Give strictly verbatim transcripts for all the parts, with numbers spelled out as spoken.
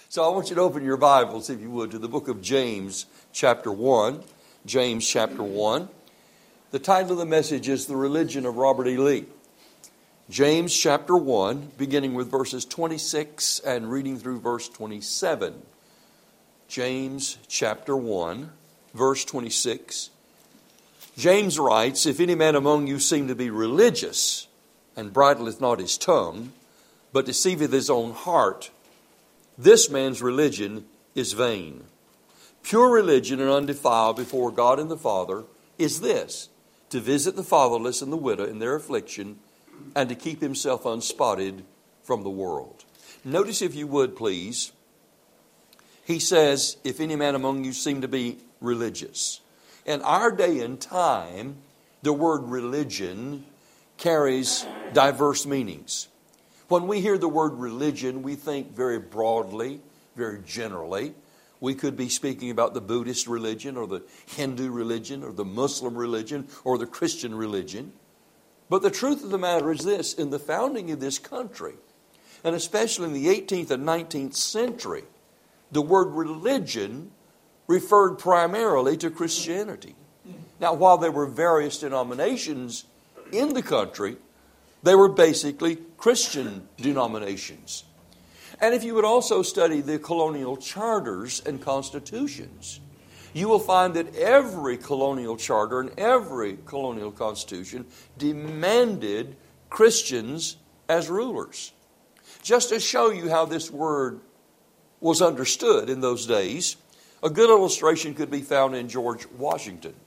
So I want you to open your Bibles, if you would, to the book of James, chapter one. James, chapter one. The title of the message is The Religion of Robert E. Lee. James, chapter one, beginning with verses twenty-six and reading through verse twenty-seven. James, chapter one, verse twenty-six. James writes, "If any man among you seem to be religious, and bridleth not his tongue, but deceiveth his own heart, this man's religion is vain. Pure religion and undefiled before God and the Father is this, to visit the fatherless and the widow in their affliction, and to keep himself unspotted from the world." Notice, if you would, please, he says, if any man among you seem to be religious. In our day and time, the word religion carries diverse meanings. When we hear the word religion, we think very broadly, very generally. We could be speaking about the Buddhist religion or the Hindu religion or the Muslim religion or the Christian religion. But the truth of the matter is this: in the founding of this country, and especially in the eighteenth and nineteenth century, the word religion referred primarily to Christianity. Now, while there were various denominations in the country, they were basically Christian denominations. And if you would also study the colonial charters and constitutions, you will find that every colonial charter and every colonial constitution demanded Christians as rulers. Just to show you how this word was understood in those days, a good illustration could be found in George Washington.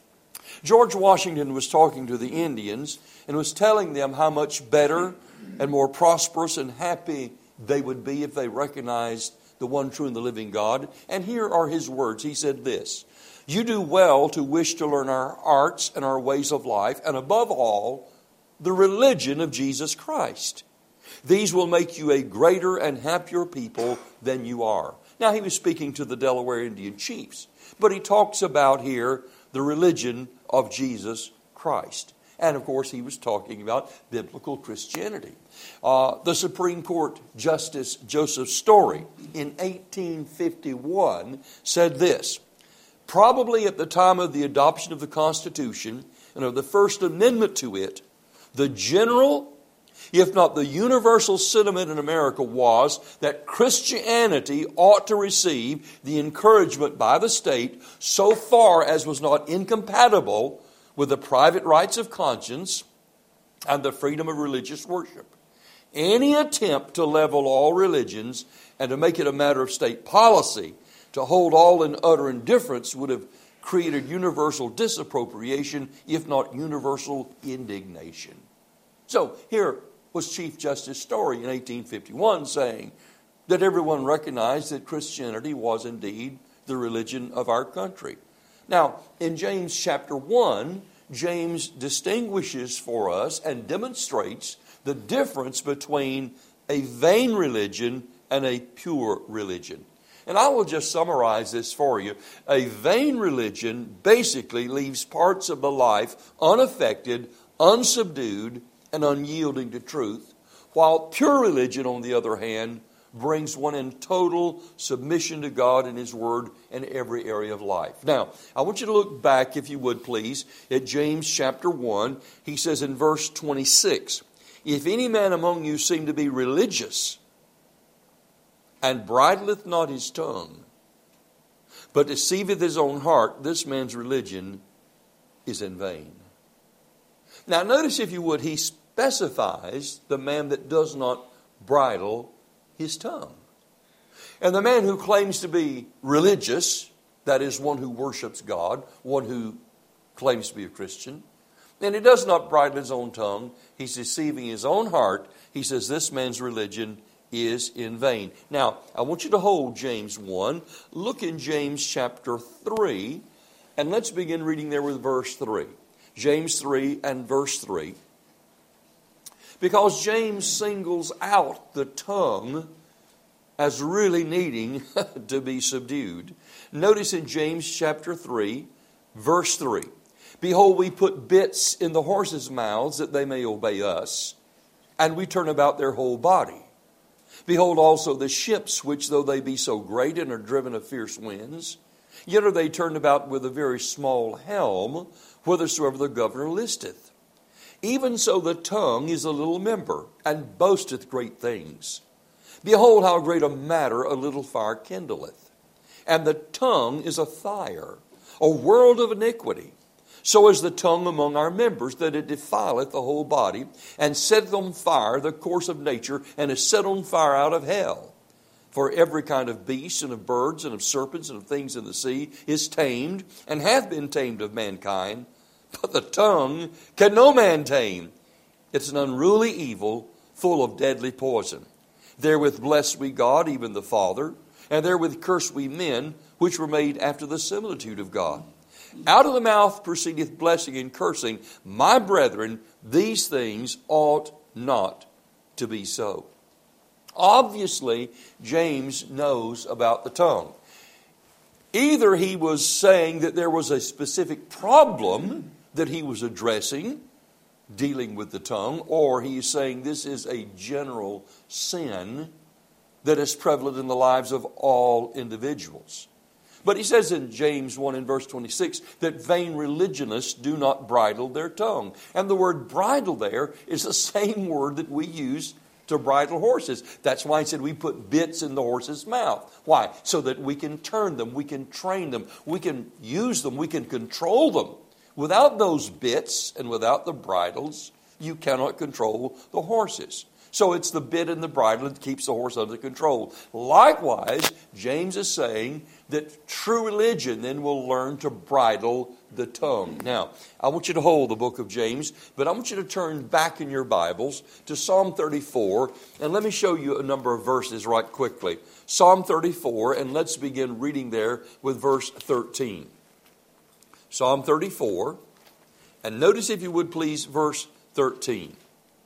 George Washington was talking to the Indians and was telling them how much better and more prosperous and happy they would be if they recognized the one true and the living God. And here are his words. He said this: "You do well to wish to learn our arts and our ways of life, and above all, the religion of Jesus Christ. These will make you a greater and happier people than you are." Now, he was speaking to the Delaware Indian chiefs, but he talks about here the religion of Jesus Christ. And of course, he was talking about biblical Christianity. Uh, the Supreme Court Justice Joseph Story in eighteen fifty-one said this: "Probably at the time of the adoption of the Constitution and of the First Amendment to it, the general, if not the universal sentiment in America was that Christianity ought to receive the encouragement by the state so far as was not incompatible with the private rights of conscience and the freedom of religious worship. Any attempt to level all religions and to make it a matter of state policy, to hold all in utter indifference, would have created universal disappropriation, if not universal indignation." So here was Chief Justice Story in eighteen fifty-one saying that everyone recognized that Christianity was indeed the religion of our country. Now, in James chapter one, James distinguishes for us and demonstrates the difference between a vain religion and a pure religion. And I will just summarize this for you. A vain religion basically leaves parts of the life unaffected, unsubdued, and unyielding to truth, while pure religion, on the other hand, brings one in total submission to God and His Word in every area of life. Now, I want you to look back, if you would please, at James chapter one. He says in verse twenty-six, "If any man among you seem to be religious, and bridleth not his tongue, but deceiveth his own heart, this man's religion is in vain." Now, notice, if you would, he specifies the man that does not bridle his tongue. And the man who claims to be religious, that is, one who worships God, one who claims to be a Christian, and he does not bridle his own tongue, he's deceiving his own heart. He says this man's religion is in vain. Now, I want you to hold James one. Look in James chapter three, and let's begin reading there with verse three. James three and verse three. Because James singles out the tongue as really needing to be subdued. Notice in James chapter three, verse three. "Behold, we put bits in the horses' mouths that they may obey us, and we turn about their whole body. Behold also the ships, which though they be so great and are driven of fierce winds, yet are they turned about with a very small helm, whithersoever the governor listeth. Even so the tongue is a little member, and boasteth great things. Behold how great a matter a little fire kindleth. And the tongue is a fire, a world of iniquity. So is the tongue among our members, that it defileth the whole body, and setteth on fire the course of nature, and is set on fire out of hell. For every kind of beast, and of birds, and of serpents, and of things in the sea, is tamed, and hath been tamed of mankind. But the tongue can no man tame. It's an unruly evil, full of deadly poison. Therewith bless we God, even the Father, and therewith curse we men, which were made after the similitude of God. Out of the mouth proceedeth blessing and cursing. My brethren, these things ought not to be so. Obviously, James knows about the tongue. Either he was saying that there was a specific problem that he was addressing, dealing with the tongue, or he is saying this is a general sin that is prevalent in the lives of all individuals. But he says in James one in verse twenty-six that vain religionists do not bridle their tongue. And the word bridle there is the same word that we use to bridle horses. That's why he said we put bits in the horse's mouth. Why? So that we can turn them, we can train them, we can use them, we can control them. Without those bits and without the bridles, you cannot control the horses. So it's the bit and the bridle that keeps the horse under control. Likewise, James is saying that true religion then will learn to bridle the tongue. Now, I want you to hold the book of James, but I want you to turn back in your Bibles to Psalm thirty-four, and let me show you a number of verses right quickly. Psalm thirty-four, and let's begin reading there with verse thirteen. Psalm thirty-four, and notice if you would please verse thirteen.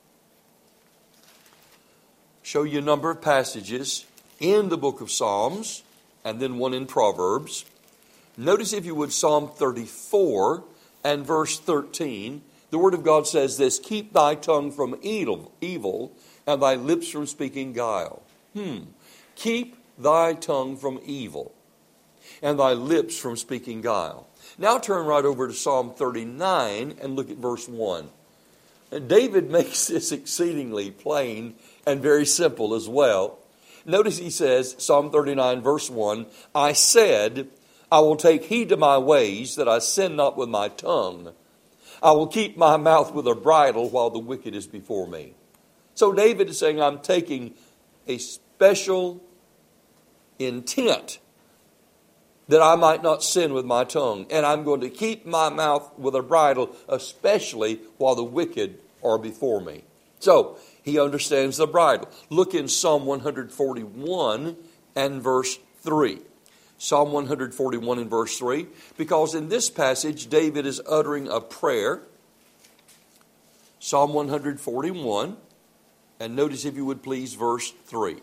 Show you a number of passages in the book of Psalms, and then one in Proverbs. Notice if you would Psalm thirty-four and verse thirteen. The Word of God says this: keep thy tongue from evil, evil and thy lips from speaking guile. Hmm. Keep thy tongue from evil and thy lips from speaking guile. Now turn right over to Psalm thirty-nine and look at verse one. And David makes this exceedingly plain and very simple as well. Notice he says, Psalm thirty-nine verse one, I said, I will take heed to my ways, that I sin not with my tongue. I will keep my mouth with a bridle while the wicked is before me. So David is saying, I'm taking a special intent that I might not sin with my tongue. And I'm going to keep my mouth with a bridle, especially while the wicked are before me. So, he understands the bridle. Look in Psalm one forty-one and verse three. Psalm one forty-one and verse three. Because in this passage, David is uttering a prayer. Psalm one forty-one. And notice, if you would please, verse three.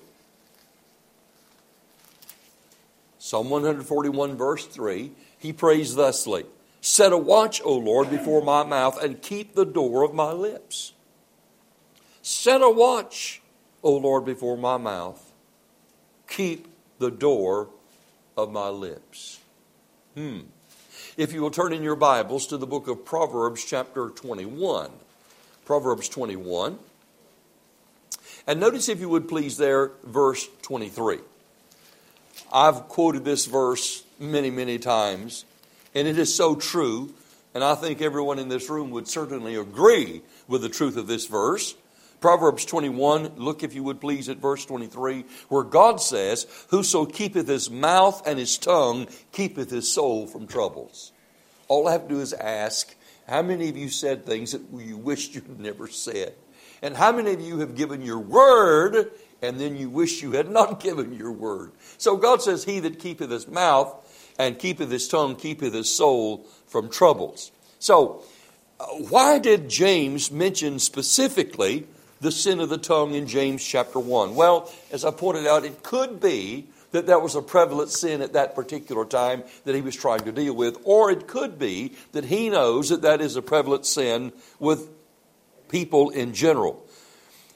Psalm one forty-one, verse three, he prays thusly, set a watch, O Lord, before my mouth, and keep the door of my lips. Set a watch, O Lord, before my mouth. Keep the door of my lips. Hmm. If you will turn in your Bibles to the book of Proverbs, chapter twenty-one. Proverbs twenty-one. And notice, if you would please, there, verse twenty-three. I've quoted this verse many, many times, and it is so true, and I think everyone in this room would certainly agree with the truth of this verse. Proverbs twenty-one, look if you would please at verse twenty-three, where God says, whoso keepeth his mouth and his tongue keepeth his soul from troubles. All I have to do is ask, how many of you said things that you wished you'd never said? And how many of you have given your word and then you wish you had not given your word? So God says, he that keepeth his mouth and keepeth his tongue keepeth his soul from troubles. So uh, why did James mention specifically the sin of the tongue in James chapter one? Well, as I pointed out, it could be that that was a prevalent sin at that particular time that he was trying to deal with. Or it could be that he knows that that is a prevalent sin with people in general.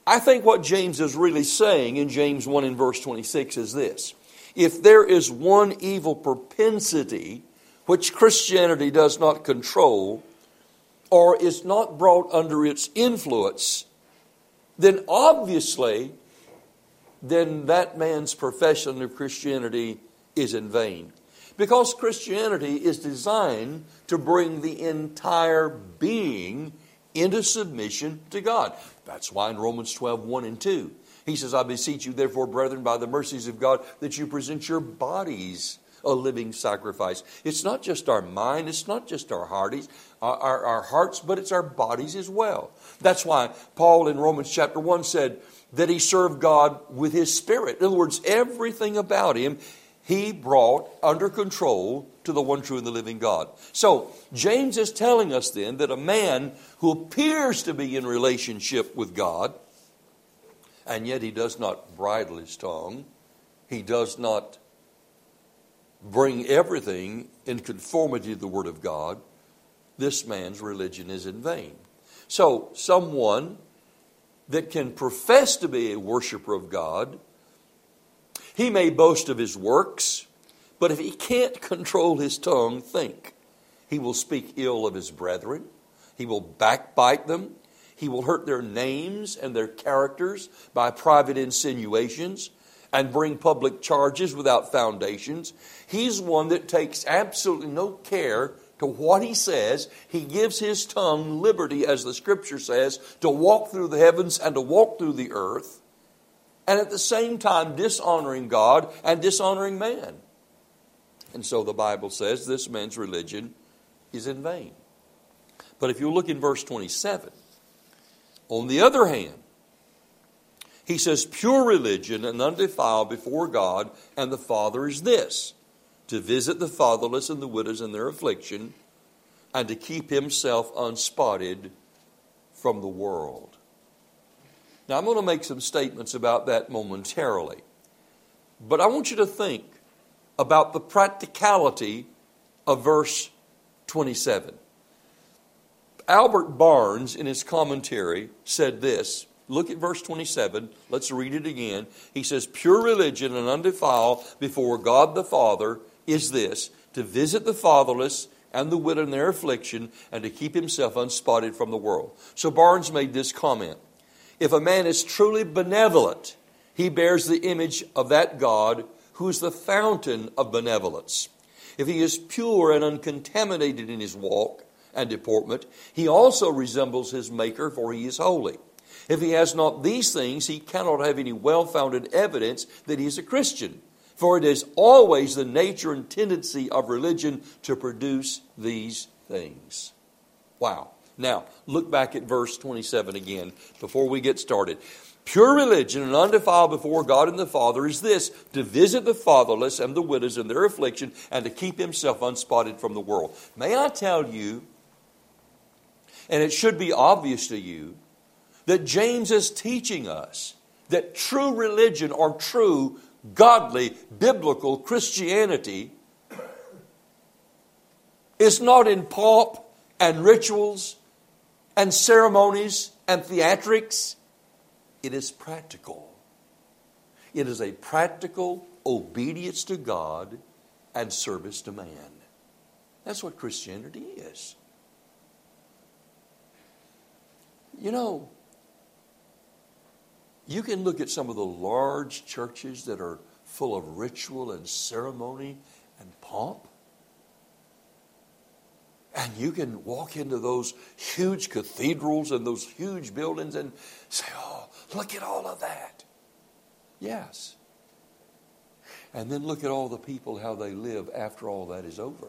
I think what James is really saying in James one and verse twenty-six is this. If there is one evil propensity which Christianity does not control or is not brought under its influence, then obviously, then that man's profession of Christianity is in vain. Because Christianity is designed to bring the entire being into submission to God. That's why in Romans twelve, one and two, he says, I beseech you therefore, brethren, by the mercies of God, that you present your bodies a living sacrifice. It's not just our mind, it's not just our hearties, our, our, our hearts, but it's our bodies as well. That's why Paul in Romans chapter one said that he served God with his spirit. In other words, everything about him he brought under control to the one true and the living God. So, James is telling us then that a man who appears to be in relationship with God, and yet he does not bridle his tongue, he does not bring everything in conformity to the Word of God, this man's religion is in vain. So, someone that can profess to be a worshiper of God, he may boast of his works, but if he can't control his tongue, think. He will speak ill of his brethren. He will backbite them. He will hurt their names and their characters by private insinuations and bring public charges without foundations. He's one that takes absolutely no care to what he says. He gives his tongue liberty, as the Scripture says, to walk through the heavens and to walk through the earth, and at the same time dishonoring God and dishonoring man. And so the Bible says this man's religion is in vain. But if you look in verse twenty-seven, on the other hand, he says, pure religion and undefiled before God and the Father is this, to visit the fatherless and the widows in their affliction, and to keep himself unspotted from the world. Now, I'm going to make some statements about that momentarily. But I want you to think about the practicality of verse twenty-seven. Albert Barnes, in his commentary, said this. Look at verse twenty-seven. Let's read it again. He says, pure religion and undefiled before God the Father is this, to visit the fatherless and the widow in their affliction, and to keep himself unspotted from the world. So Barnes made this comment. If a man is truly benevolent, he bears the image of that God who is the fountain of benevolence. If he is pure and uncontaminated in his walk and deportment, he also resembles his Maker, for he is holy. If he has not these things, he cannot have any well-founded evidence that he is a Christian, for it is always the nature and tendency of religion to produce these things. Wow. Now, look back at verse twenty-seven again before we get started. Pure religion and undefiled before God and the Father is this, to visit the fatherless and the widows in their affliction, and to keep himself unspotted from the world. May I tell you, and it should be obvious to you, that James is teaching us that true religion or true godly biblical Christianity is not in pomp and rituals and ceremonies and theatrics. It is practical. It is a practical obedience to God and service to man. That's what Christianity is. You know, you can look at some of the large churches that are full of ritual and ceremony and pomp. And you can walk into those huge cathedrals and those huge buildings and say, oh, look at all of that. Yes. And then look at all the people, how they live after all that is over.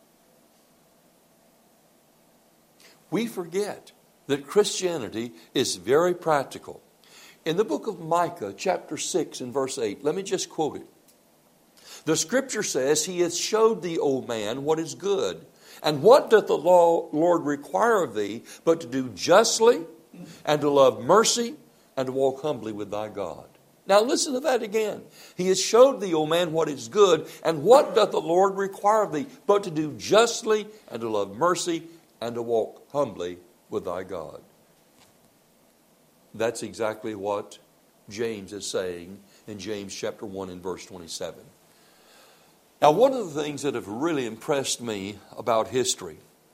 We forget that Christianity is very practical. In the book of Micah, chapter six and verse eight, let me just quote it. The Scripture says, He hath showed thee, O man, what is good. And what doth the law, Lord require of thee, but to do justly, and to love mercy, and to walk humbly with thy God. Now listen to that again. He has showed thee, O man, what is good, and what doth the Lord require of thee, but to do justly, and to love mercy, and to walk humbly with thy God. That's exactly what James is saying in James chapter one and verse twenty-seven. Now, one of the things that have really impressed me about history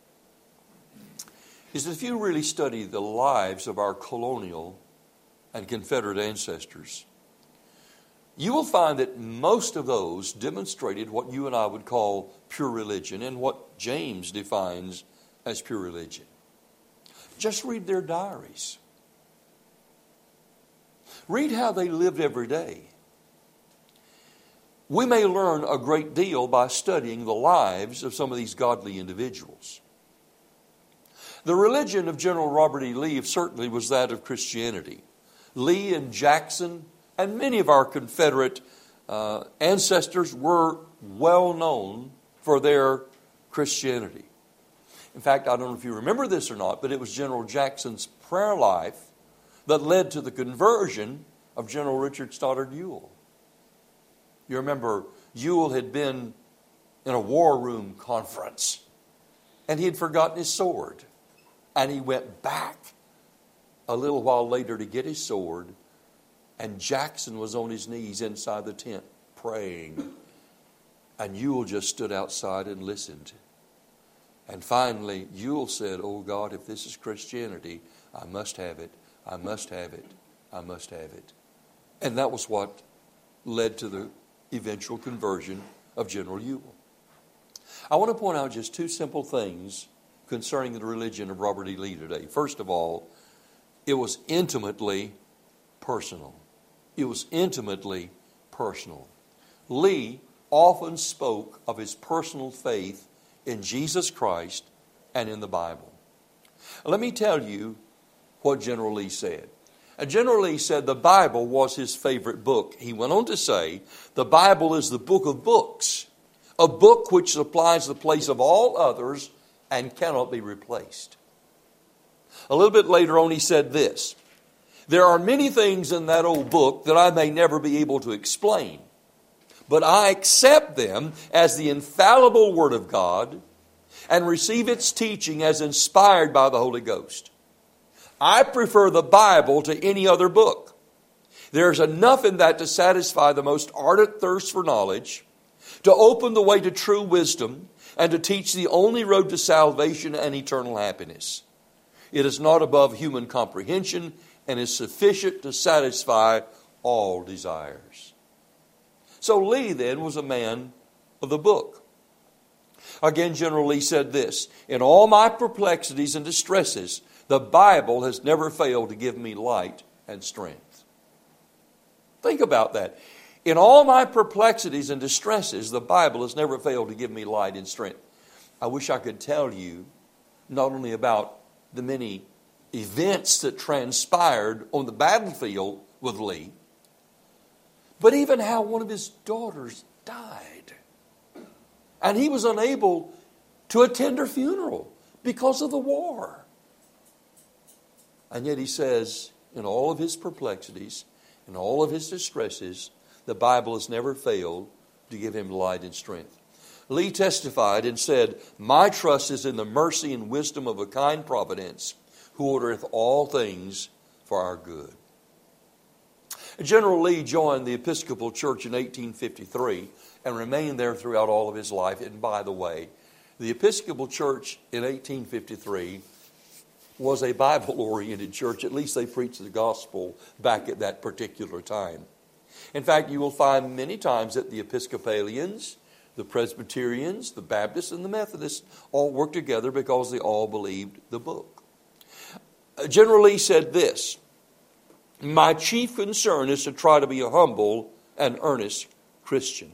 is that if you really study the lives of our colonial and Confederate ancestors, you will find that most of those demonstrated what you and I would call pure religion and what James defines as pure religion. Just read their diaries. Read how they lived every day. We may learn a great deal by studying the lives of some of these godly individuals. The religion of General Robert E. Lee certainly was that of Christianity. Lee and Jackson and many of our Confederate uh, ancestors were well known for their Christianity. In fact, I don't know if you remember this or not, but it was General Jackson's prayer life that led to the conversion of General Richard Stoddard Ewell. You remember Ewell had been in a war room conference and he had forgotten his sword. And he went back a little while later to get his sword, and Jackson was on his knees inside the tent praying. And Ewell just stood outside and listened. And finally, Ewell said, "Oh God, if this is Christianity, I must have it. I must have it. I must have it." And that was what led to the eventual conversion of General Ewell. I want to point out just two simple things concerning the religion of Robert E. Lee today. First of all, it was intimately personal. It was intimately personal. Lee often spoke of his personal faith in Jesus Christ and in the Bible. Let me tell you what General Lee said. General Lee said the Bible was his favorite book. He went on to say, the Bible is the book of books, a book which supplies the place of all others and cannot be replaced. A little bit later on he said this, there are many things in that old book that I may never be able to explain, but I accept them as the infallible Word of God and receive its teaching as inspired by the Holy Ghost. I prefer the Bible to any other book. There's enough in that to satisfy the most ardent thirst for knowledge, to open the way to true wisdom, and to teach the only road to salvation and eternal happiness. It is not above human comprehension and is sufficient to satisfy all desires. So Lee then was a man of the book. Again, General Lee said this, in all my perplexities and distresses, the Bible has never failed to give me light and strength. Think about that. In all my perplexities and distresses, the Bible has never failed to give me light and strength. I wish I could tell you not only about the many events that transpired on the battlefield with Lee, but even how one of his daughters died. And he was unable to attend her funeral because of the war. And yet he says, in all of his perplexities, in all of his distresses, the Bible has never failed to give him light and strength. Lee testified and said, my trust is in the mercy and wisdom of a kind providence who ordereth all things for our good. General Lee joined the Episcopal Church in eighteen fifty-three and remained there throughout all of his life. And by the way, the Episcopal Church in eighteen fifty-three was a Bible-oriented church. At least they preached the gospel back at that particular time. In fact, you will find many times that the Episcopalians, the Presbyterians, the Baptists, and the Methodists all worked together because they all believed the book. General Lee said this, my chief concern is to try to be a humble and earnest Christian.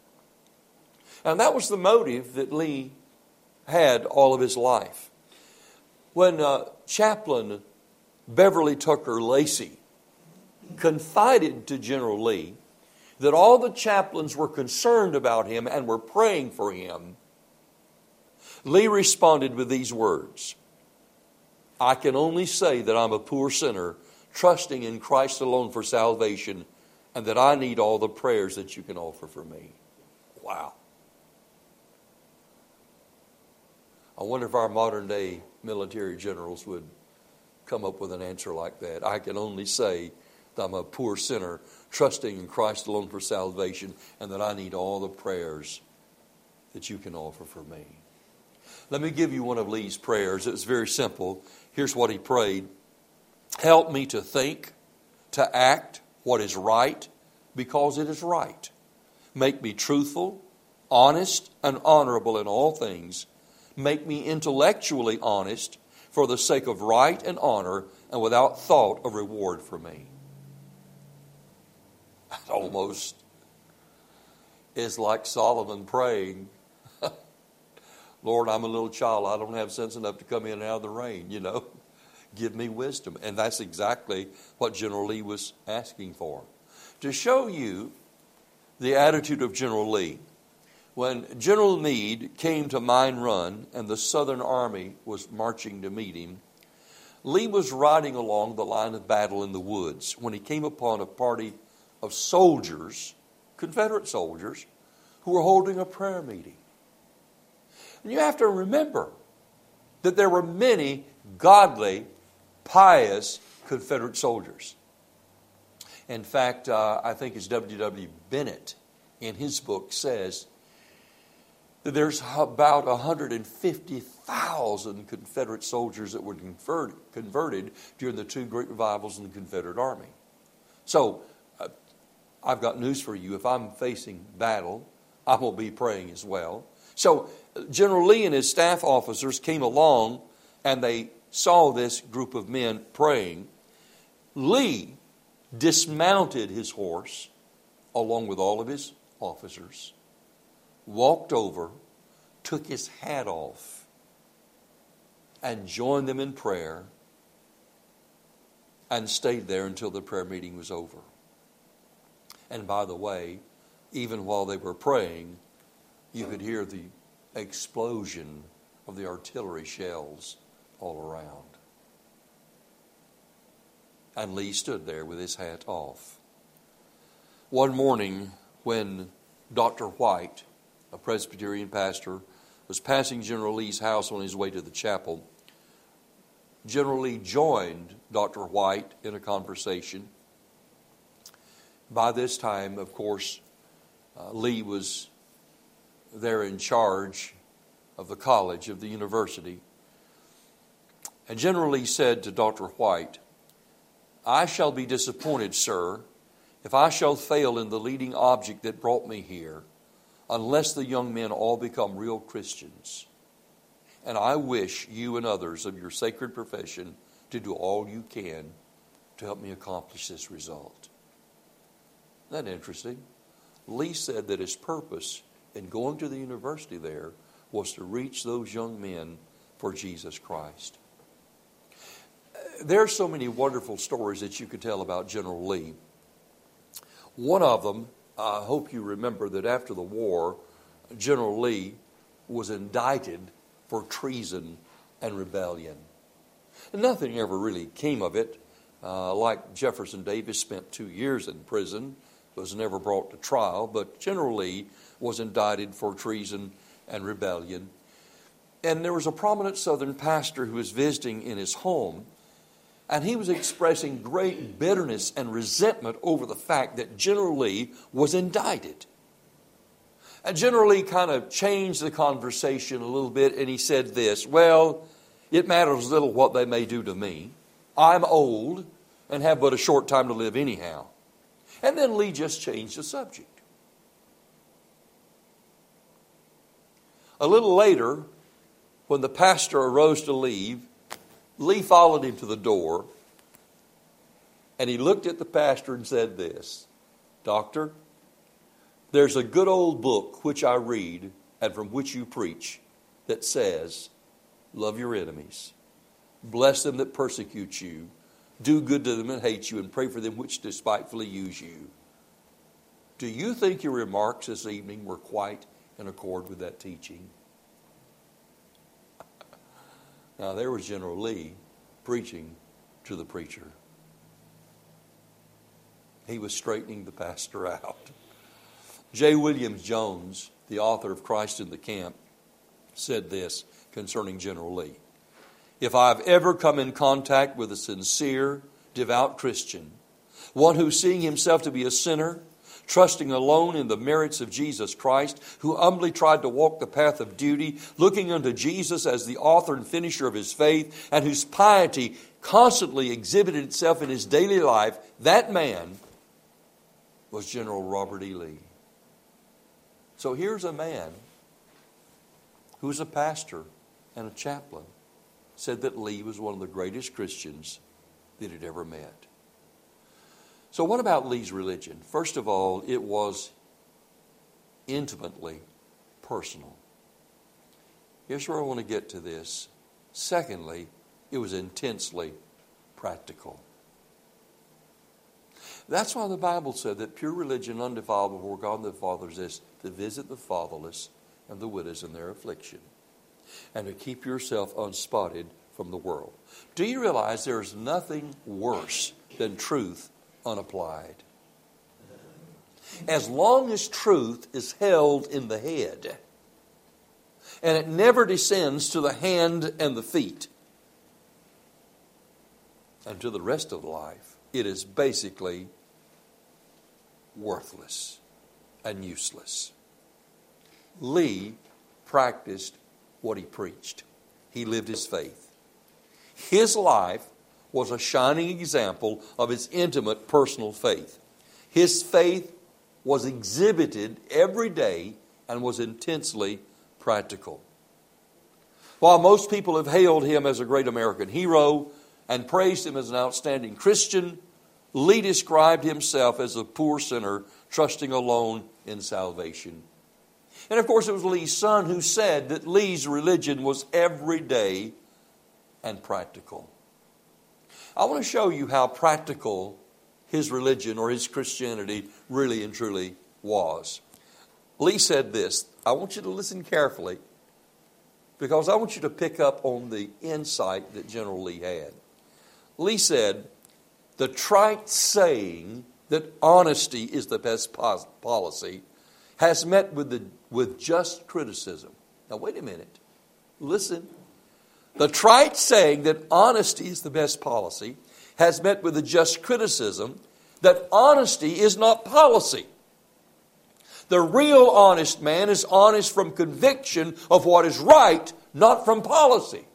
And that was the motive that Lee had all of his life. When uh, Chaplain Beverly Tucker Lacey confided to General Lee that all the chaplains were concerned about him and were praying for him, Lee responded with these words, I can only say that I'm a poor sinner, trusting in Christ alone for salvation, and that I need all the prayers that you can offer for me. Wow. I wonder if our modern day military generals would come up with an answer like that. I can only say that I'm a poor sinner, trusting in Christ alone for salvation, and that I need all the prayers that you can offer for me. Let me give you one of Lee's prayers. It was very simple. Here's what he prayed. Help me to think, to act what is right, because it is right. Make me truthful, honest, and honorable in all things. Make me intellectually honest for the sake of right and honor, and without thought of reward for me. That almost is like Solomon praying, Lord, I'm a little child. I don't have sense enough to come in and out of the rain, you know. Give me wisdom. And that's exactly what General Lee was asking for. To show you the attitude of General Lee, when General Meade came to Mine Run and the Southern Army was marching to meet him, Lee was riding along the line of battle in the woods when he came upon a party of soldiers, Confederate soldiers, who were holding a prayer meeting. And you have to remember that there were many godly, pious Confederate soldiers. In fact, uh, I think it's W W Bennett in his book says that there's about one hundred fifty thousand Confederate soldiers that were converted, converted during the two great revivals in the Confederate Army. So, uh, I've got news for you. If I'm facing battle, I will be praying as well. So, General Lee and his staff officers came along and they saw this group of men praying. Lee dismounted his horse along with all of his officers, walked over, took his hat off, and joined them in prayer, and stayed there until the prayer meeting was over. And by the way, even while they were praying, you could hear the explosion of the artillery shells all around. And Lee stood there with his hat off. One morning when Doctor White, a Presbyterian pastor, was passing General Lee's house on his way to the chapel, General Lee joined Doctor White in a conversation. By this time, of course, uh, Lee was there in charge of the college, of the university. And General Lee said to Doctor White, I shall be disappointed, sir, if I shall fail in the leading object that brought me here, unless the young men all become real Christians. And I wish you and others of your sacred profession to do all you can to help me accomplish this result. Isn't that interesting? Lee said that his purpose in going to the university there was to reach those young men for Jesus Christ. There are so many wonderful stories that you could tell about General Lee. One of them, I hope you remember that after the war, General Lee was indicted for treason and rebellion. And nothing ever really came of it. Uh, like Jefferson Davis spent two years in prison, was never brought to trial, but General Lee was indicted for treason and rebellion. And there was a prominent Southern pastor who was visiting in his home, and he was expressing great bitterness and resentment over the fact that General Lee was indicted. And General Lee kind of changed the conversation a little bit, and he said this, well, it matters little what they may do to me. I'm old and have but a short time to live anyhow. And then Lee just changed the subject. A little later, when the pastor arose to leave, Lee followed him to the door, and he looked at the pastor and said this, Doctor, there's a good old book which I read and from which you preach that says, love your enemies, bless them that persecute you, do good to them that hate you, and pray for them which despitefully use you. Do you think your remarks this evening were quite in accord with that teaching? Now, there was General Lee preaching to the preacher. He was straightening the pastor out. J. Williams Jones, the author of Christ in the Camp, said this concerning General Lee. If I've ever come in contact with a sincere, devout Christian, one who, seeing himself to be a sinner, trusting alone in the merits of Jesus Christ, who humbly tried to walk the path of duty, looking unto Jesus as the author and finisher of his faith, and whose piety constantly exhibited itself in his daily life, that man was General Robert E. Lee. So here's a man who was a pastor and a chaplain, said that Lee was one of the greatest Christians that he'd ever met. So what about Lee's religion? First of all, it was intimately personal. Here's where I want to get to this. Secondly, it was intensely practical. That's why the Bible said that pure religion undefiled before God and the Father is this, to visit the fatherless and the widows in their affliction, and to keep yourself unspotted from the world. Do you realize there is nothing worse than truth unapplied? As long as truth is held in the head and it never descends to the hand and the feet and to the rest of life, it is basically worthless and useless. Lee practiced what he preached. He lived his faith. His life was a shining example of his intimate personal faith. His faith was exhibited every day and was intensely practical. While most people have hailed him as a great American hero and praised him as an outstanding Christian, Lee described himself as a poor sinner trusting alone in salvation. And of course it was Lee's son who said that Lee's religion was everyday and practical. I want to show you how practical his religion or his Christianity really and truly was. Lee said this. I want you to listen carefully because I want you to pick up on the insight that General Lee had. Lee said, the trite saying that honesty is the best policy has met with the with just criticism. Now wait a minute. Listen. The trite saying that honesty is the best policy has met with the just criticism that honesty is not policy. The real honest man is honest from conviction of what is right, not from policy.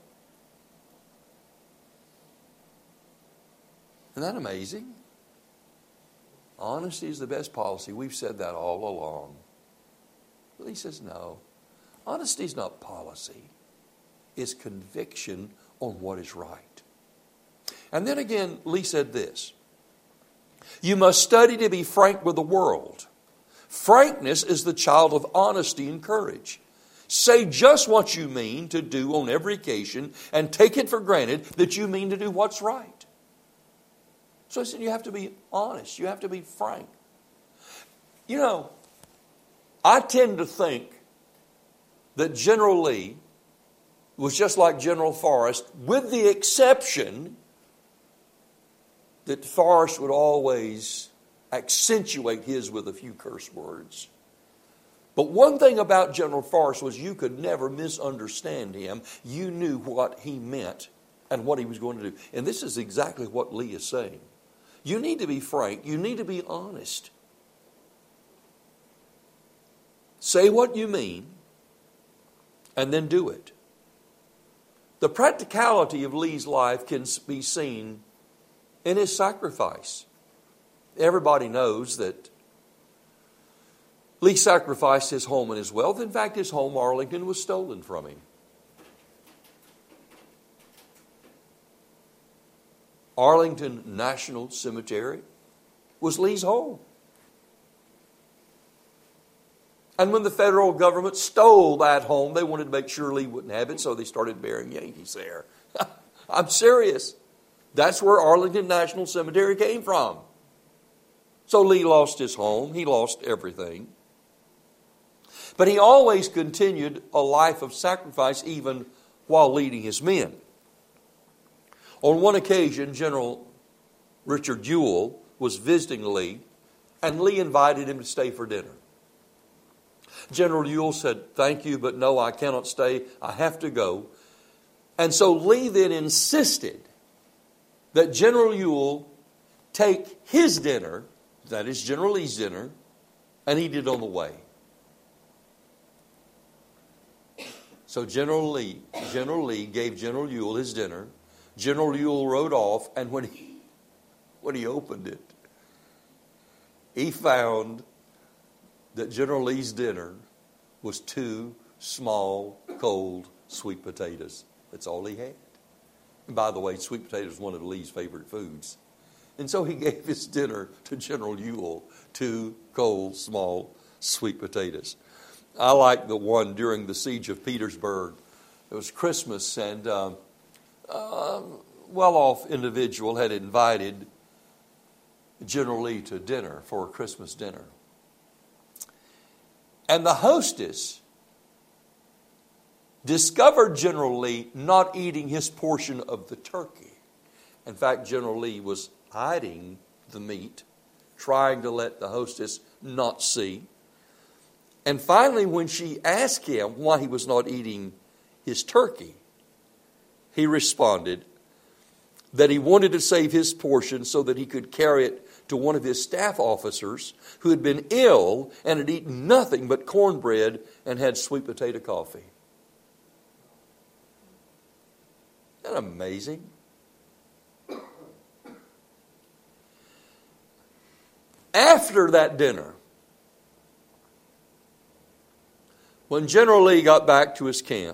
Isn't that amazing? Honesty is the best policy. We've said that all along. Well, he says no. Honesty is not policy. It's conviction on what is right. And then again, Lee said this. You must study to be frank with the world. Frankness is the child of honesty and courage. Say just what you mean to do on every occasion and take it for granted that you mean to do what's right. So I said you have to be honest. You have to be frank. You know, I tend to think that General Lee was just like General Forrest, with the exception that Forrest would always accentuate his with a few curse words. But one thing about General Forrest was you could never misunderstand him. You knew what he meant and what he was going to do. And this is exactly what Lee is saying. You need to be frank. You need to be honest. Say what you mean and then do it. The practicality of Lee's life can be seen in his sacrifice. Everybody knows that Lee sacrificed his home and his wealth. In fact, his home, Arlington, was stolen from him. Arlington National Cemetery was Lee's home. And when the federal government stole that home, they wanted to make sure Lee wouldn't have it, so they started burying Yankees there. I'm serious. That's where Arlington National Cemetery came from. So Lee lost his home. He lost everything. But he always continued a life of sacrifice even while leading his men. On one occasion, General Richard Ewell was visiting Lee, and Lee invited him to stay for dinner. General Ewell said, "Thank you, but no, I cannot stay. I have to go." And so Lee then insisted that General Ewell take his dinner, that is General Lee's dinner, and eat it on the way. So General Lee, General Lee gave General Ewell his dinner. General Ewell rode off, and when he, when he opened it, he found that General Lee's dinner was two small, cold, sweet potatoes. That's all he had. And by the way, sweet potatoes is one of Lee's favorite foods. And so he gave his dinner to General Ewell, two cold, small, sweet potatoes. I like the one during the siege of Petersburg. It was Christmas, and um, a well-off individual had invited General Lee to dinner for a Christmas dinner. And the hostess discovered General Lee not eating his portion of the turkey. In fact, General Lee was hiding the meat, trying to let the hostess not see. And finally, when she asked him why he was not eating his turkey, he responded that he wanted to save his portion so that he could carry it to one of his staff officers who had been ill and had eaten nothing but cornbread and had sweet potato coffee. Isn't that amazing? After that dinner, when General Lee got back to his camp,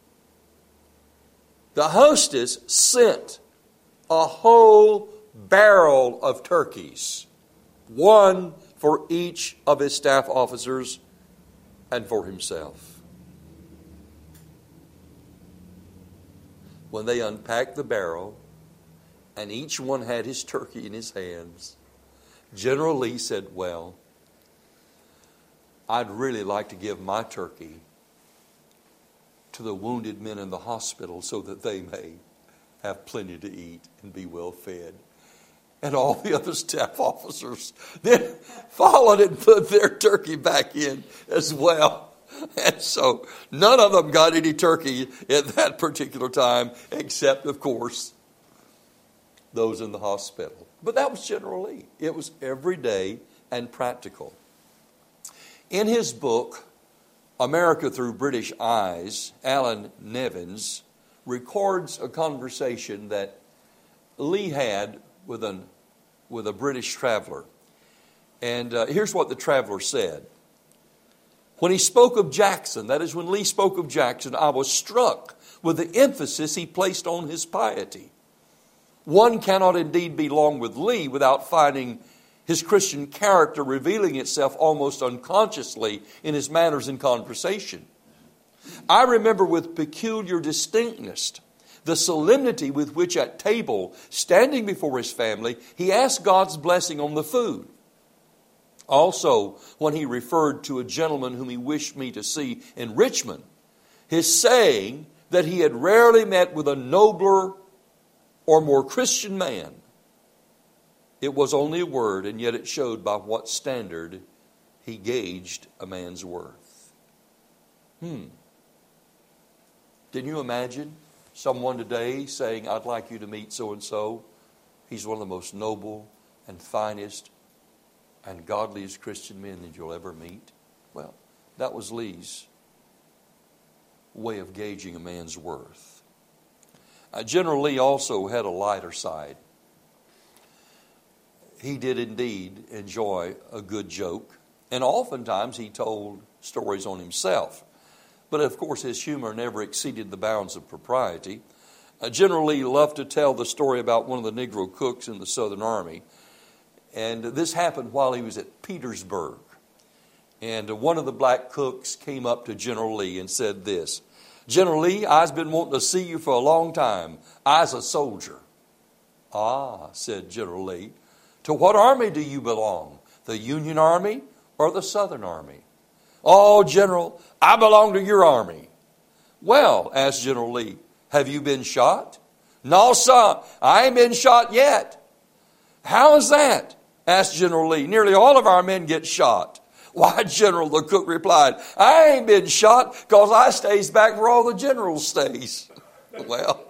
the hostess sent a whole barrel of turkeys, one for each of his staff officers and for himself. When they unpacked the barrel and each one had his turkey in his hands, General Lee said, "Well, I'd really like to give my turkey to the wounded men in the hospital so that they may have plenty to eat and be well fed." And all the other staff officers then followed and put their turkey back in as well. And so none of them got any turkey at that particular time, except, of course, those in the hospital. But that was General Lee. It was everyday and practical. In his book, America Through British Eyes, Alan Nevins records a conversation that Lee had with, an, with a British traveler. And uh, here's what the traveler said. When he spoke of Jackson, that is when Lee spoke of Jackson, I was struck with the emphasis he placed on his piety. One cannot indeed be long with Lee without finding his Christian character revealing itself almost unconsciously in his manners and conversation. I remember with peculiar distinctness the solemnity with which at table, standing before his family, he asked God's blessing on the food. Also, when he referred to a gentleman whom he wished me to see in Richmond, his saying that he had rarely met with a nobler or more Christian man, it was only a word, and yet it showed by what standard he gauged a man's worth. Hmm. Can you imagine someone today saying, I'd like you to meet so-and-so? He's one of the most noble and finest and godliest Christian men that you'll ever meet. Well, that was Lee's way of gauging a man's worth. Uh, General Lee also had a lighter side. He did indeed enjoy a good joke, and oftentimes he told stories on himself. But of course his humor never exceeded the bounds of propriety. Uh, General Lee loved to tell the story about one of the Negro cooks in the Southern Army. And this happened while he was at Petersburg. And one of the black cooks came up to General Lee and said this, General Lee, I've been wanting to see you for a long time. I's a soldier. Ah, said General Lee, to what army do you belong? The Union Army or the Southern Army? Oh, General, I belong to your army. Well, asked General Lee, have you been shot? No, sir, I ain't been shot yet. How is that? Asked General Lee. Nearly all of our men get shot. Why, General, the cook replied, I ain't been shot because I stays back where all the generals stays. Well,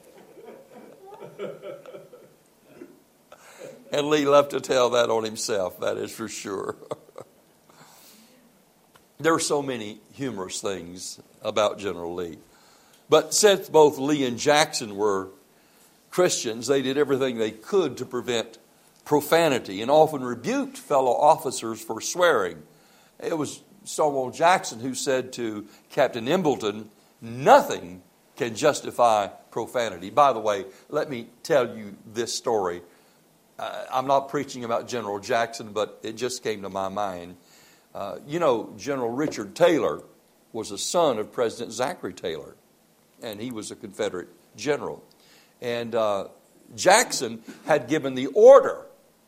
and Lee left to tell that on himself, that is for sure. There are so many humorous things about General Lee. But since both Lee and Jackson were Christians, they did everything they could to prevent profanity and often rebuked fellow officers for swearing. It was Stonewall Jackson who said to Captain Embleton, "Nothing can justify profanity." By the way, let me tell you this story. Uh, I'm not preaching about General Jackson, but it just came to my mind. Uh, you know, General Richard Taylor was a son of President Zachary Taylor, and he was a Confederate general. And uh, Jackson had given the order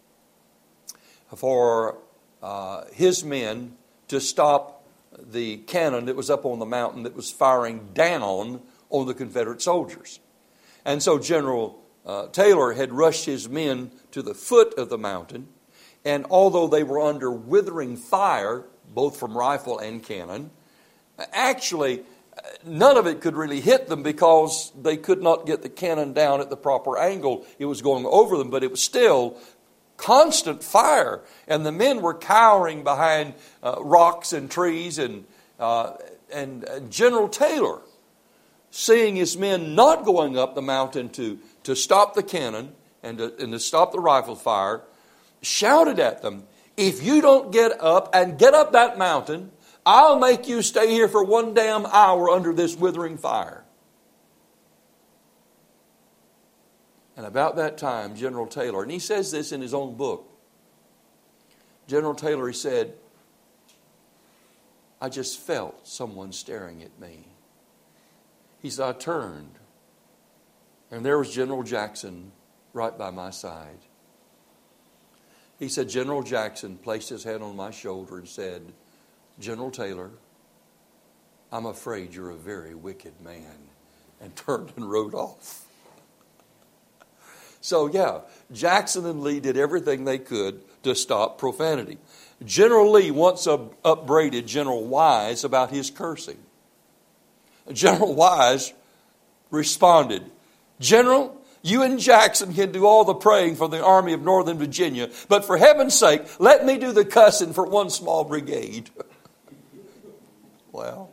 for uh, his men to stop the cannon that was up on the mountain that was firing down on the Confederate soldiers. And so General uh, Taylor had rushed his men to the foot of the mountain, and although they were under withering fire, both from rifle and cannon, actually none of it could really hit them because they could not get the cannon down at the proper angle. It was going over them, but it was still constant fire. And the men were cowering behind uh, rocks and trees. And, uh, and uh, General Taylor, seeing his men not going up the mountain to, to stop the cannon and to, and to stop the rifle fire, shouted at them, "If you don't get up and get up that mountain, I'll make you stay here for one damn hour under this withering fire." And about that time, General Taylor, and he says this in his own book, General Taylor, he said, "I just felt someone staring at me." He said, "I turned, and there was General Jackson right by my side." He said, General Jackson placed his hand on my shoulder and said, "General Taylor, I'm afraid you're a very wicked man," and turned and rode off. So yeah, Jackson and Lee did everything they could to stop profanity. General Lee once up- upbraided General Wise about his cursing. General Wise responded, "General, you and Jackson can do all the praying for the Army of Northern Virginia, but for heaven's sake, let me do the cussing for one small brigade." Well,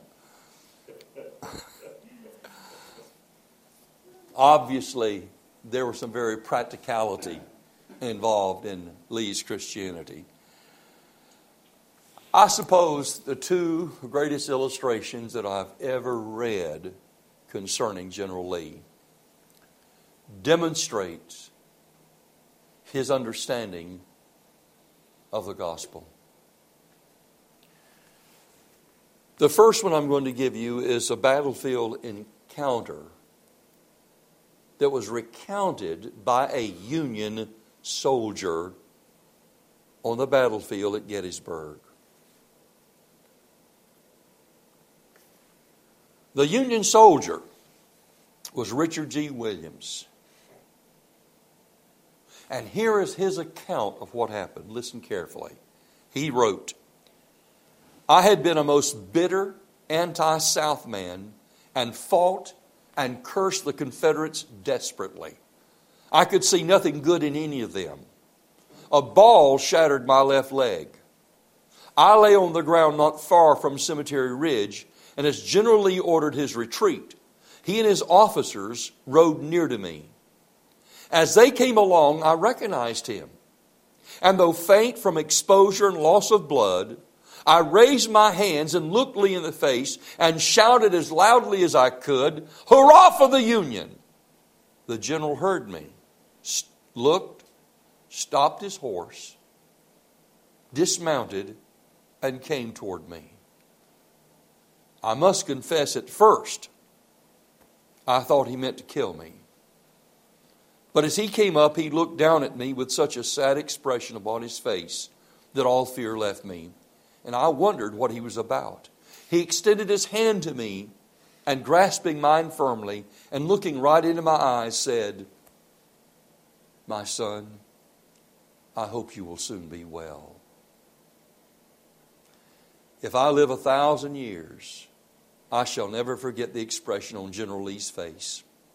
obviously, there was some very practicality involved in Lee's Christianity. I suppose the two greatest illustrations that I've ever read concerning General Lee demonstrates his understanding of the gospel. The first one I'm going to give you is a battlefield encounter that was recounted by a Union soldier on the battlefield at Gettysburg. The Union soldier was Richard G. Williams. And here is his account of what happened. Listen carefully. He wrote, "I had been a most bitter anti-South man and fought and cursed the Confederates desperately. I could see nothing good in any of them. A ball shattered my left leg. I lay on the ground not far from Cemetery Ridge, and as General Lee ordered his retreat, he and his officers rode near to me. As they came along, I recognized him. And though faint from exposure and loss of blood, I raised my hands and looked Lee in the face and shouted as loudly as I could, 'Hurrah for the Union!' The general heard me, looked, stopped his horse, dismounted, and came toward me. I must confess at first, I thought he meant to kill me. But as he came up, he looked down at me with such a sad expression upon his face that all fear left me. And I wondered what he was about. He extended his hand to me and grasping mine firmly and looking right into my eyes said, 'My son, I hope you will soon be well.' If I live a thousand years, I shall never forget the expression on General Lee's face.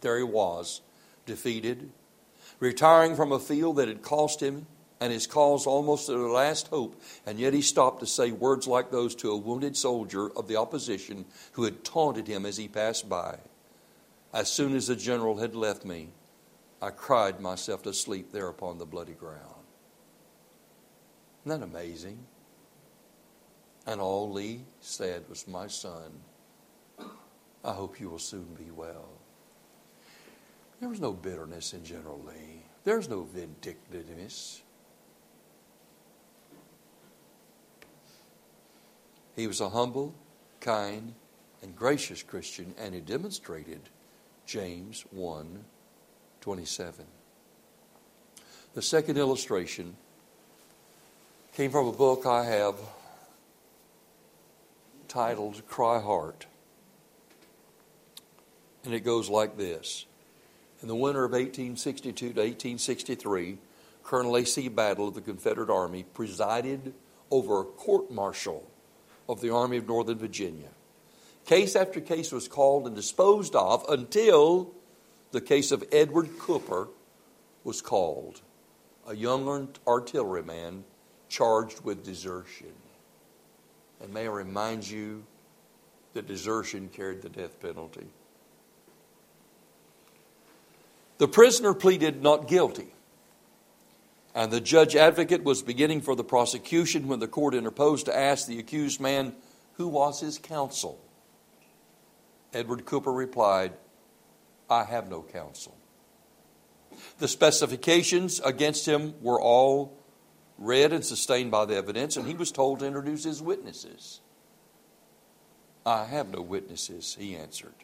There he was, defeated, retiring from a field that had cost him and his cause almost to the last hope, and yet he stopped to say words like those to a wounded soldier of the opposition who had taunted him as he passed by. As soon as the general had left me, I cried myself to sleep there upon the bloody ground. Isn't that amazing? And all Lee said was, my son, I hope you will soon be well. There was no bitterness in General Lee. There's no vindictiveness. He was a humble, kind, and gracious Christian, and he demonstrated James one twenty-seven. The second illustration came from a book I have titled Cry Heart. And it goes like this. In the winter of eighteen sixty-two to eighteen sixty-three, Colonel A C Battle of the Confederate Army presided over a court-martial of the Army of Northern Virginia. Case after case was called and disposed of until the case of Edward Cooper was called, a young artilleryman charged with desertion. And may I remind you that desertion carried the death penalty. The prisoner pleaded not guilty, and the judge advocate was beginning for the prosecution when the court interposed to ask the accused man who was his counsel. Edward Cooper replied, I have no counsel. The specifications against him were all read and sustained by the evidence, and he was told to introduce his witnesses. I have no witnesses, he answered.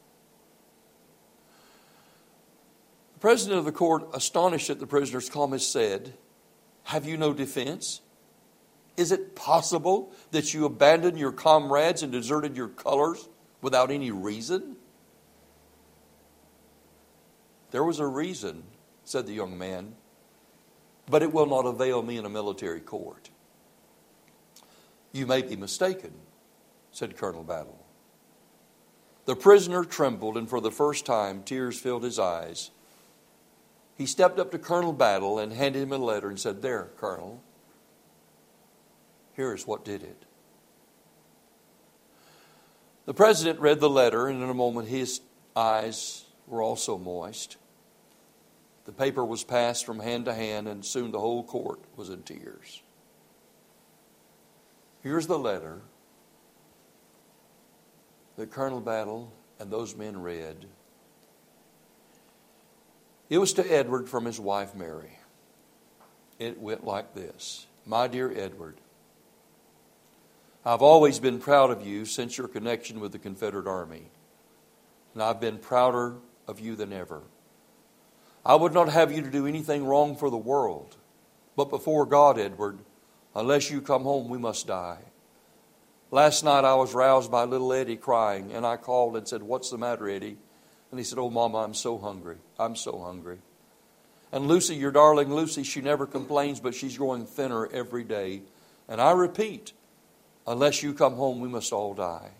The president of the court, astonished at the prisoner's comments, said, have you no defense? Is it possible that you abandoned your comrades and deserted your colors without any reason? There was a reason, said the young man, but it will not avail me in a military court. You may be mistaken, said Colonel Battle. The prisoner trembled, and for the first time tears filled his eyes. He stepped up to Colonel Battle and handed him a letter and said, there, Colonel, here is what did it. The president read the letter, and in a moment his eyes were also moist. The paper was passed from hand to hand, and soon the whole court was in tears. Here's the letter that Colonel Battle and those men read. It was to Edward from his wife Mary. It went like this. My dear Edward, I've always been proud of you since your connection with the Confederate Army. And I've been prouder of you than ever. I would not have you to do anything wrong for the world. But before God, Edward, unless you come home, we must die. Last night I was roused by little Eddie crying, and I called and said, what's the matter, Eddie? And he said, oh, Mama, I'm so hungry. I'm so hungry. And Lucy, your darling Lucy, she never complains, but she's growing thinner every day. And I repeat, unless you come home, we must all die.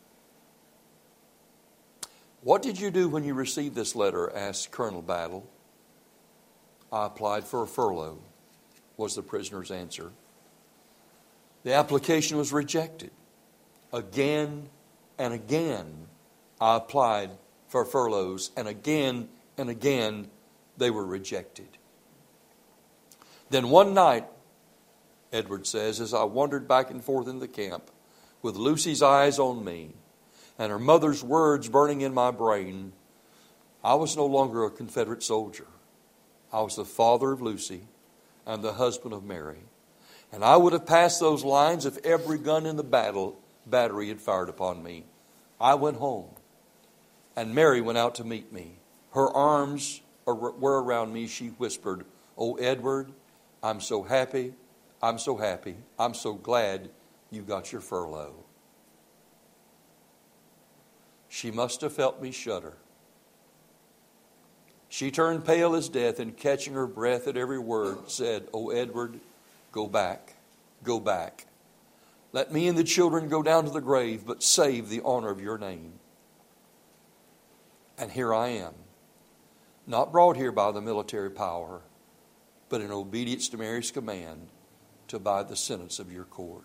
What did you do when you received this letter? Asked Colonel Battle. I applied for a furlough, was the prisoner's answer. The application was rejected. Again and again, I applied for furloughs, and again and again they were rejected. Then one night, Edward says, as I wandered back and forth in the camp with Lucy's eyes on me and her mother's words burning in my brain, I was no longer a Confederate soldier. I was the father of Lucy and the husband of Mary. And I would have passed those lines if every gun in the battle battery had fired upon me. I went home. And Mary went out to meet me. Her arms were around me. She whispered, oh, Edward, I'm so happy. I'm so happy. I'm so glad you got your furlough. She must have felt me shudder. She turned pale as death, and catching her breath at every word, said, oh, Edward, go back. Go back. Let me and the children go down to the grave, but save the honor of your name. And here I am. not brought here by the military power, but in obedience to Mary's command to abide the sentence of your court.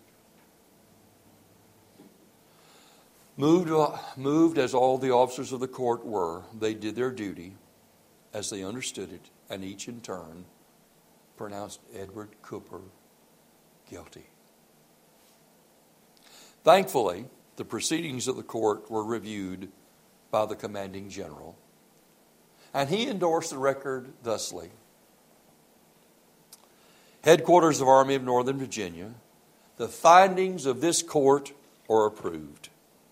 Moved, moved as all the officers of the court were, they did their duty as they understood it, and each in turn pronounced Edward Cooper guilty. Thankfully, the proceedings of the court were reviewed by the commanding general, and he endorsed the record thusly. Headquarters of Army of Northern Virginia, the findings of this court are approved.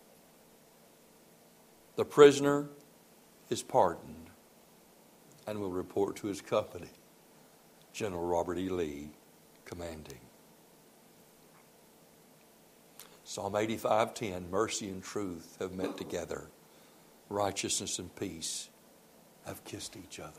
The prisoner is pardoned and will report to his company, General Robert E. Lee, commanding. Psalm eighty-five ten, mercy and truth have met together. Righteousness and peace have kissed each other.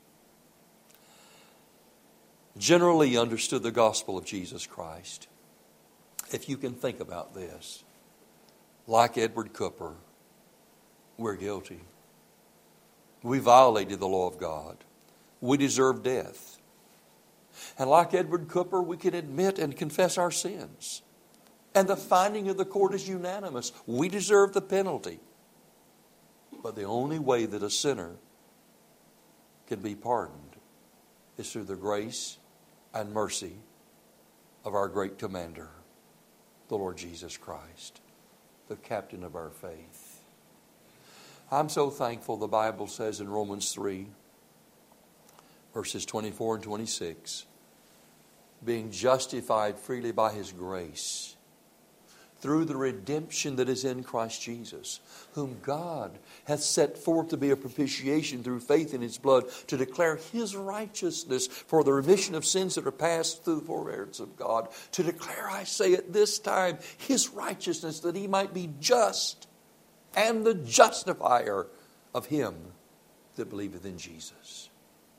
General Lee understood the gospel of Jesus Christ. If you can think about this, like Edward Cooper, we're guilty. We violated the law of God. We deserve death. And like Edward Cooper, we can admit and confess our sins. And the finding of the court is unanimous. We deserve the penalty. But the only way that a sinner can be pardoned is through the grace and mercy of our great commander, the Lord Jesus Christ, the captain of our faith. I'm so thankful the Bible says in Romans three, verses twenty-four and twenty-six, being justified freely by His grace, through the redemption that is in Christ Jesus, whom God hath set forth to be a propitiation through faith in His blood, to declare His righteousness for the remission of sins that are passed through the forbearance of God, to declare, I say at this time, His righteousness, that He might be just and the justifier of him that believeth in Jesus.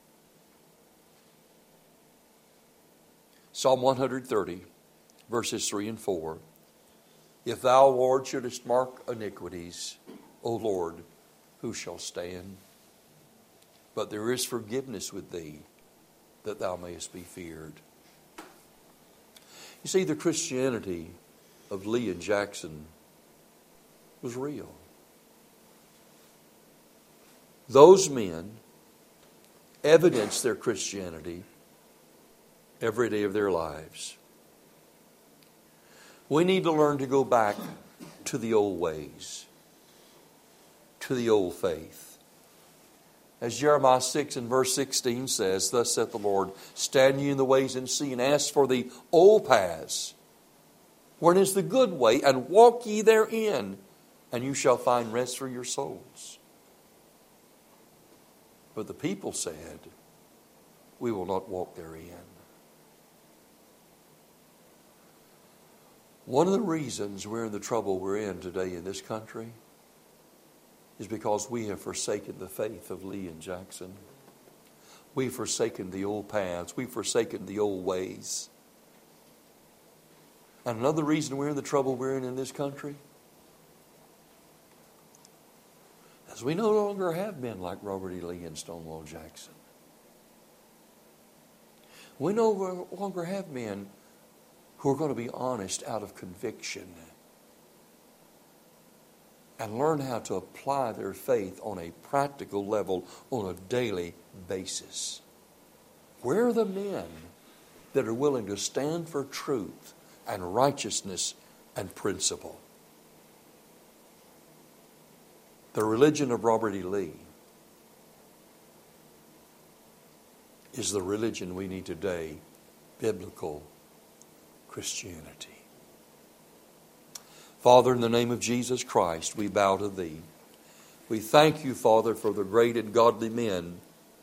Psalm one thirty, verses three and four. If thou, Lord, shouldest mark iniquities, O Lord, who shall stand? But there is forgiveness with thee, that thou mayest be feared. You see, the Christianity of Lee and Jackson was real. Those men evidenced their Christianity every day of their lives. We need to learn to go back to the old ways, to the old faith. As Jeremiah six and verse sixteen says, thus saith the Lord, stand ye in the ways and see, and ask for the old paths, wherein is the good way, and walk ye therein, and you shall find rest for your souls. But the people said, we will not walk therein. One of the reasons we're in the trouble we're in today in this country is because we have forsaken the faith of Lee and Jackson. We've forsaken the old paths. We've forsaken the old ways. And another reason we're in the trouble we're in in this country is we no longer have men like Robert E. Lee and Stonewall Jackson. We no longer have men who are going to be honest out of conviction and learn how to apply their faith on a practical level on a daily basis. Where are the men that are willing to stand for truth and righteousness and principle? The religion of Robert E. Lee is the religion we need today, biblical Christianity. Father, in the name of Jesus Christ, we bow to Thee. We thank You, Father, for the great and godly men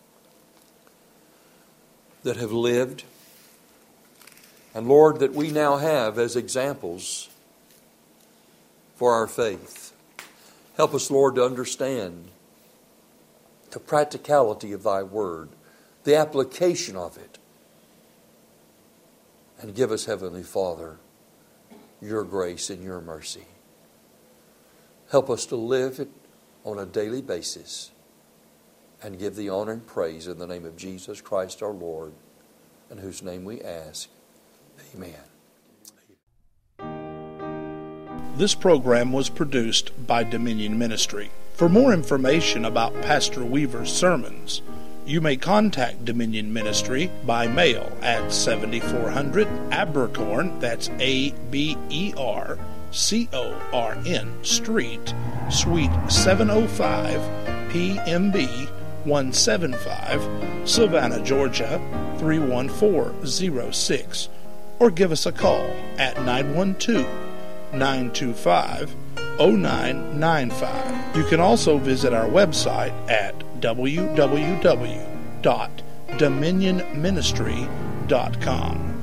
that have lived, and Lord, that we now have as examples for our faith. Help us, Lord, to understand the practicality of Thy Word, the application of it. And give us, Heavenly Father, Your grace and Your mercy. Help us to live it on a daily basis and give thee honor and praise in the name of Jesus Christ our Lord, in whose name we ask. Amen. This program was produced by Dominion Ministry. For more information about Pastor Weaver's sermons, you may contact Dominion Ministry by mail at seventy-four hundred Abercorn, that's A B E R C O R N Street, Suite seven oh five, P M B one seventy-five, Savannah, Georgia three one four zero six, or give us a call at nine one two, nine two five, zero nine nine five. You can also visit our website at w w w dot dominion ministry dot com.